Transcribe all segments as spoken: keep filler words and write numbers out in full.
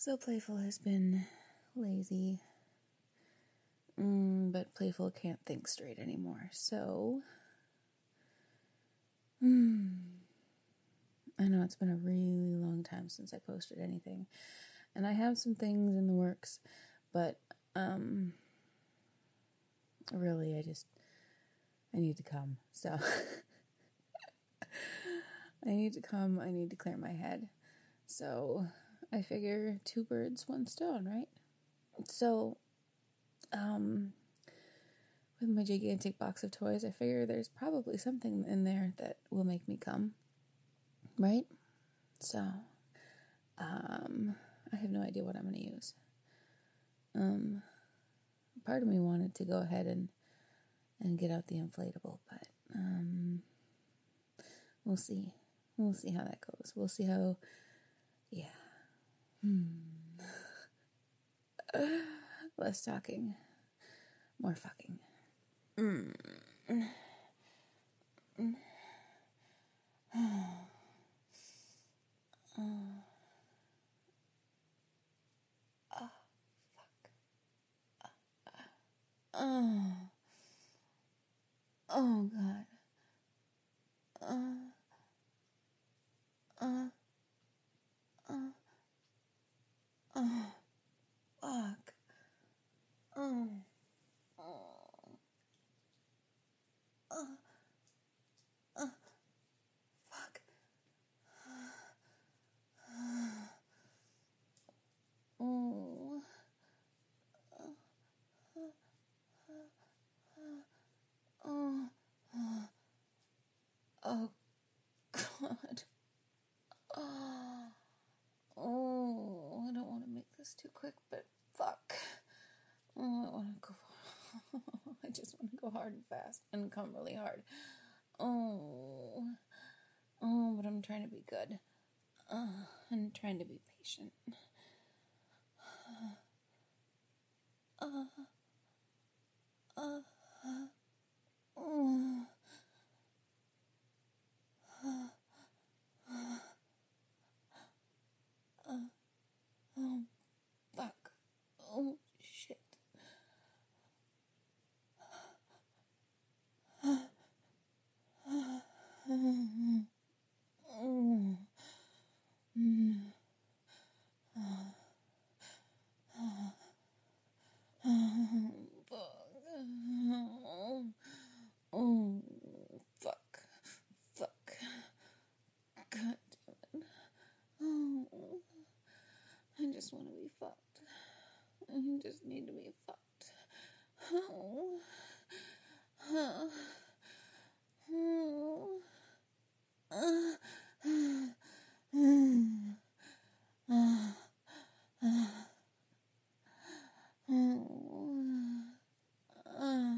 So Playful has been lazy, mm, but Playful can't think straight anymore. So, mm, I know it's been a really long time since I posted anything, and I have some things in the works, but um, really, I just I need to come. So I need to come. I need to clear my head. So I figure two birds, one stone, right? So, um, with my gigantic box of toys, I figure there's probably something in there that will make me come, right? So, um, I have no idea what I'm going to use. Um, part of me wanted to go ahead and, and get out the inflatable, but, um, we'll see. We'll see how that goes. We'll see how, yeah. Hmm. Less talking, more fucking. Mm. Mm. Oh. Oh, fuck. Oh. Oh, God. Uh. Uh. Uh. Oh. Fuck. Oh. Oh. Uh. Uh. Fuck. Oh. Oh. Oh, God. Oh. Oh, I don't want to make this too quick, but fuck. Oh, I want to go. I just want to go hard and fast and come really hard. Oh. Oh, but I'm trying to be good. Uh, I'm trying to be patient. Uh. Uh. Uh. Oh. Uh. Uh. Oh, fuck. Oh, shit. Uh. Uh. Oh. Oh. Mm. Uh. Uh. Oh, fuck. Oh, fuck. Fuck. God damn it. Oh, I just want to be fucked. I just need to be fucked. Oh. Oh. Oh. Uh. Mm. Uh. Uh. Oh. Uh.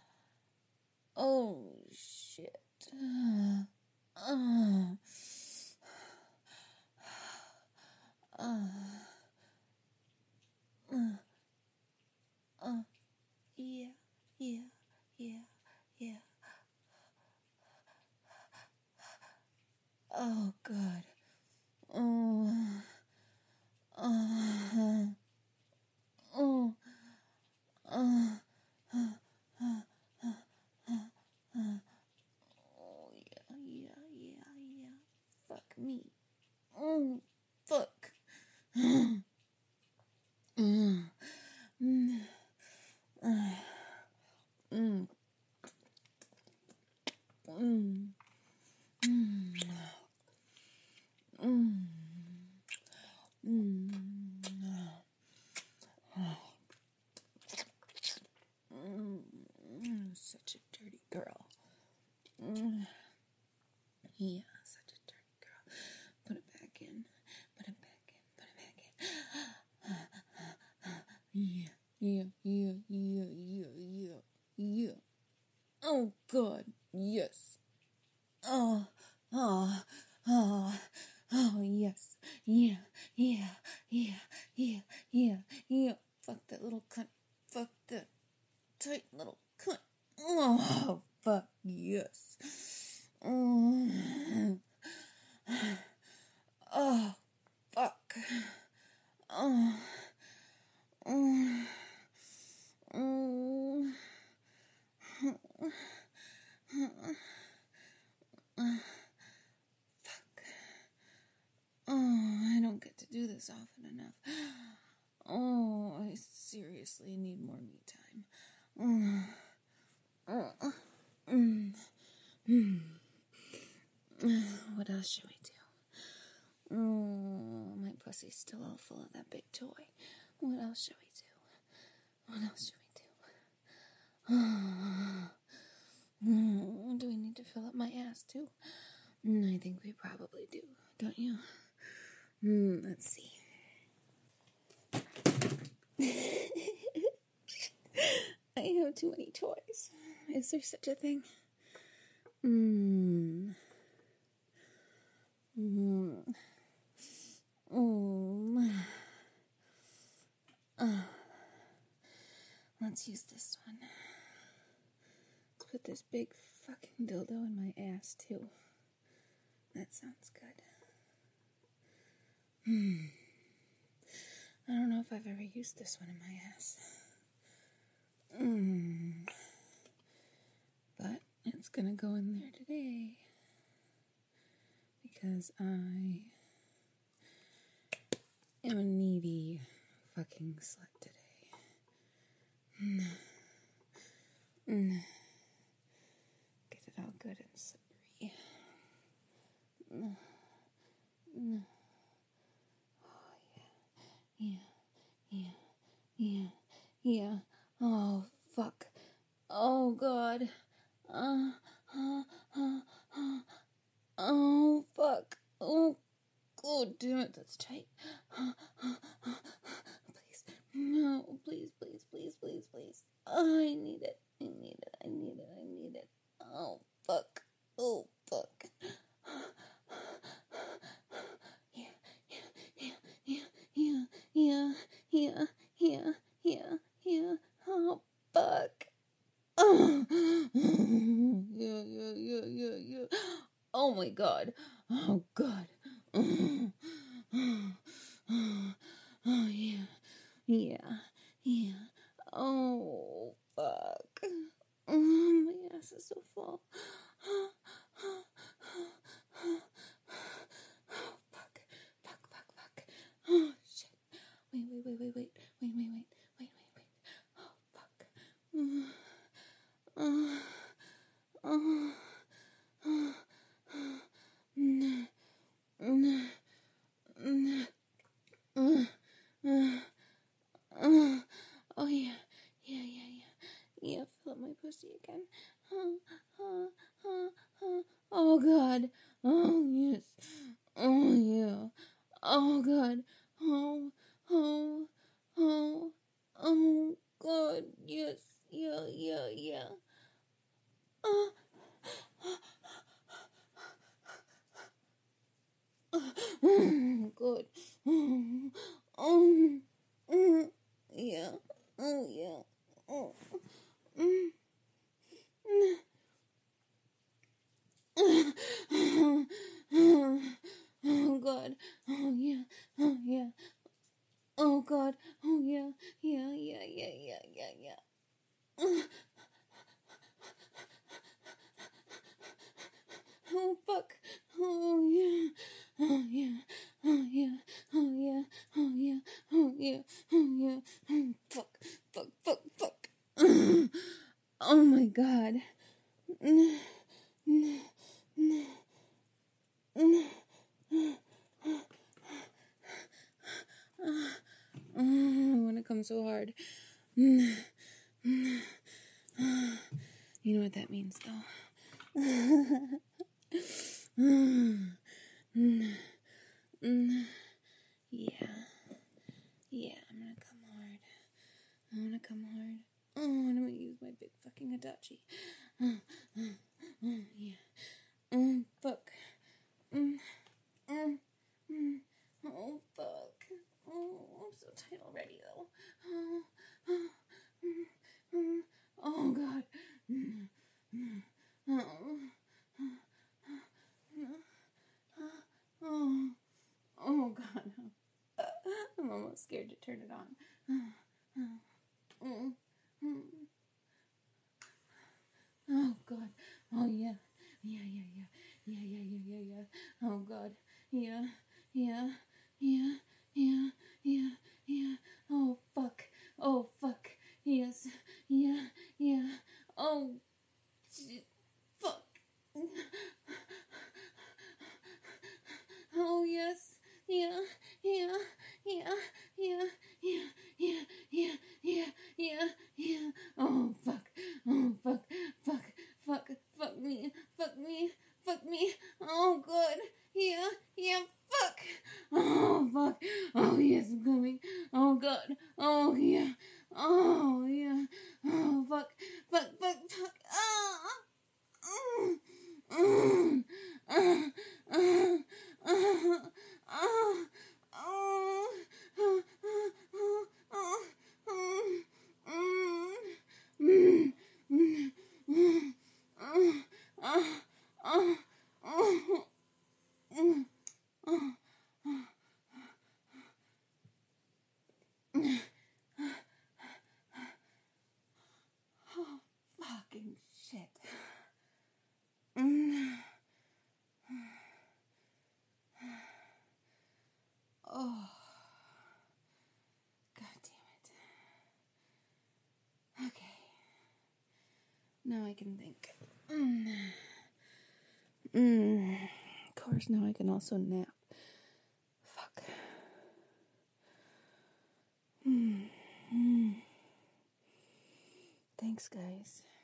Oh, shit. Uh. Uh. Uh. Uh. Uh. Yeah. Yeah. Yeah. Yeah. Oh, God. Oh. Uh. Oh. Uh. Uh. Uh. Uh. Uh. Oh, yeah. Yeah. Yeah. Yeah. Fuck me. Oh, fuck. Mm. Mm. Mm. Mm. Mm. Mm. Mm. Mm. Such a dirty girl. Mm. Yeah, such a dirty girl. Put it back in. Put it back in. Put it back in. Yeah. Yeah. Yeah. Yeah. Yeah. Yeah. Yeah. Oh, God. Yes. Oh. Oh. Oh. Oh, yes. Yeah. Yeah. Yeah. Yeah. Yeah. Yeah. Fuck that little cunt. Fuck that tight little cunt. Oh, fuck yes. Oh, oh fuck. Oh, Uh, fuck. Oh, I don't get to do this often enough. Oh, I seriously need more me time. Oh, oh, mm, mm. What else should we do? Oh, my pussy's still all full of that big toy. What else should we do? What else should we do? Oh, do we need to fill up my ass too? I think we probably do, don't you? Mm, let's see. I have too many toys. Is there such a thing? Mm. Mm. Mm. Uh. Let's use this one. Let's put this big fucking dildo in my ass, too. That sounds good. Hmm. I don't know if I've ever used this one in my ass. Mm. But it's gonna go in there today. Because I am a needy fucking slut today. Mm. Mm. Get it all good and slippery. Mm. Mm. Oh, yeah. Yeah. Yeah. Yeah. Yeah. Oh, fuck. Oh, God. Uh, uh, uh, uh. Oh, fuck. Oh, God damn it, that's tight. Please. No, please, please, please, please, please. Oh, I need it. I need it. I need it. I need it. Oh, fuck. Oh, fuck. Yeah, yeah, yeah, yeah, yeah, yeah, yeah, yeah, yeah. Oh, fuck. Oh, yeah, yeah, yeah, yeah, yeah. Oh my God. Oh God. Oh, oh, oh, oh yeah. Yeah. Yeah. Oh, fuck. Oh, my ass is so full. Oh, fuck. Fuck, fuck, fuck. Oh, shit. Wait, wait, wait, wait, wait. Wait, wait, wait. Wait, wait, wait. Oh, fuck. Oh, oh, oh, oh, oh, oh yeah, yeah, yeah, yeah, yeah. Fill up my pussy again. Oh, oh, oh, oh, oh God. Oh yes. Oh yeah. Oh God. Oh, oh, oh, oh God. Yes. Yeah, yeah, yeah. Oh. Oh, good. Oh, oh, mm, yeah. Oh, yeah. Oh, mm, mm. Oh, God. Oh, yeah. Oh, yeah. Oh, God. Oh, yeah. Yeah, yeah, yeah, yeah, yeah, yeah. Oh, fuck. Oh, yeah. Oh, yeah. Oh, yeah. Oh, yeah. Oh, yeah. Oh, yeah. Oh, yeah. Oh, fuck. Fuck, fuck, fuck. Oh, my God. Oh, when it comes so hard. You know what that means, though. Yeah. Yeah, I'm gonna come hard. I'm gonna come hard. Oh, and I'm gonna use my big fucking Hitachi. Oh, oh, oh, yeah. Oh, fuck. Mm, mm, mm. Oh, fuck. Oh, I'm so tight already, though. Oh, oh, mm, mm. Oh God. Mm, mm. Oh, oh, oh, God. I'm almost scared to turn it on. Oh, oh, God. Oh, yeah. Yeah, yeah, yeah. Yeah, yeah, yeah, yeah, yeah, yeah, yeah. Oh, fuck. Oh, fuck. Yes, yeah, yeah. Oh, shit. Fuck. Oh, yes, yeah, yeah, yeah, yeah, yeah, yeah, yeah, yeah, yeah, yeah. Oh, fuck. Oh, fuck, fuck, fuck, fuck me, fuck me, fuck me. Oh, good. Yeah, yeah, fuck. Oh, fuck. Oh, yes, I'm coming. Oh, God. Oh, yeah. Oh, yeah. Oh, fuck, fuck, fuck, fuck. Ah. Mm, mm, mm, mm, mm, mm, fucking shit. Mm. Oh, God damn it. Okay. Now I can think. Mm. Mm. Of course, now I can also nap. Fuck. Mm. Mm. Thanks, guys.